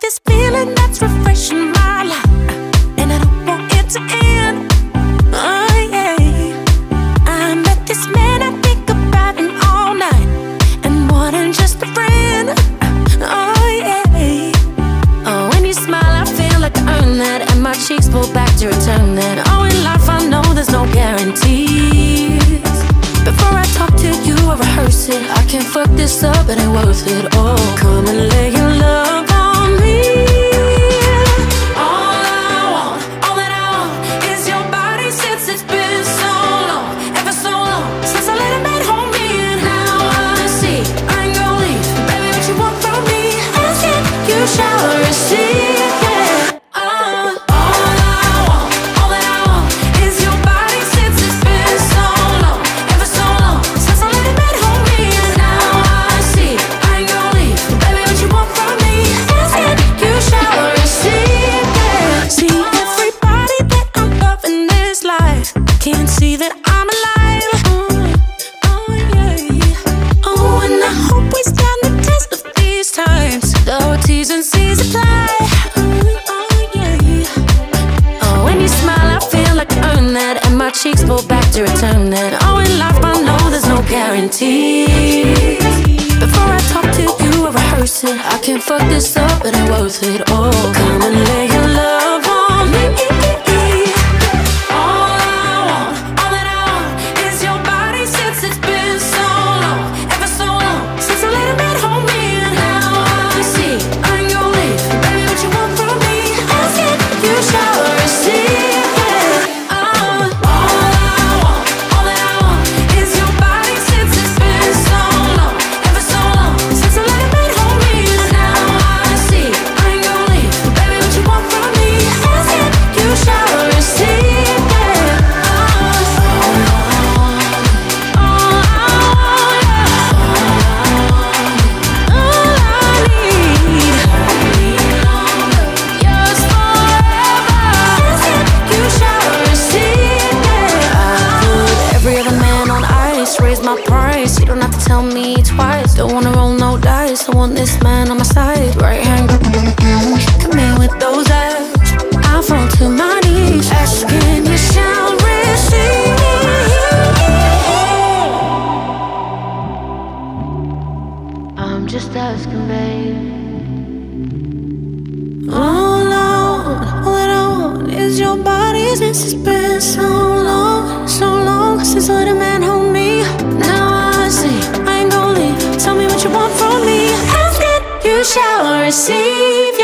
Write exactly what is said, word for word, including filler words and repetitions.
this feeling that's refreshing my life, and I don't want it to end. Oh yeah, I met this man, I think about him all night, and more than just a friend. Oh yeah, oh when you smile I feel like I earned that, and my cheeks pull back to return that. Oh in life I know there's no guarantees. Before I talk to you I rehearse it. I can't fuck this up, it ain't worth it. Oh come and lay your love on me. Shall receive it. Uh, all I want, all that I want is your body since it's been so long, ever so long since I let it bed hold me. And now I see I ain't gonna leave, baby. What you want from me is it. You shall receive it. See everybody that I'm loving this life can't see that I'm alive. Oh, oh yeah. Oh, and I hope we stand the test of these times. Though T's and C's apply. Oh yeah. Oh when you smile I feel like I earned that, and my cheeks pull back to return that. Oh in life I know there's no guarantees. Before I talk to you I rehearse it. I can't fuck this up, it ain't worth it. Oh come and lay your love on me. All I want, all that I want is your body since it's been so long, ever so long since I let a man hold me. And now I see I ain't gonna leave, baby. What you want from me is it. You shall receive it. Uh, all I want, all that I want is your body since it's been so long, ever so long since I let a man hold me. And now I see I ain't gonna leave, baby. What you want from me is it. You shall receive it. Raise my price, you don't have to tell me twice. Don't wanna roll no dice, I want this man on my side. Right hand grip, come in with those abs. I fall to my knees, asking you shall receive. I'm just asking, babe. All I want, all that I want is your body since it's been so long, so long since I let a man hold me. Now I see I ain't gonna leave. Tell me what you want from me. Ask it, you shall receive.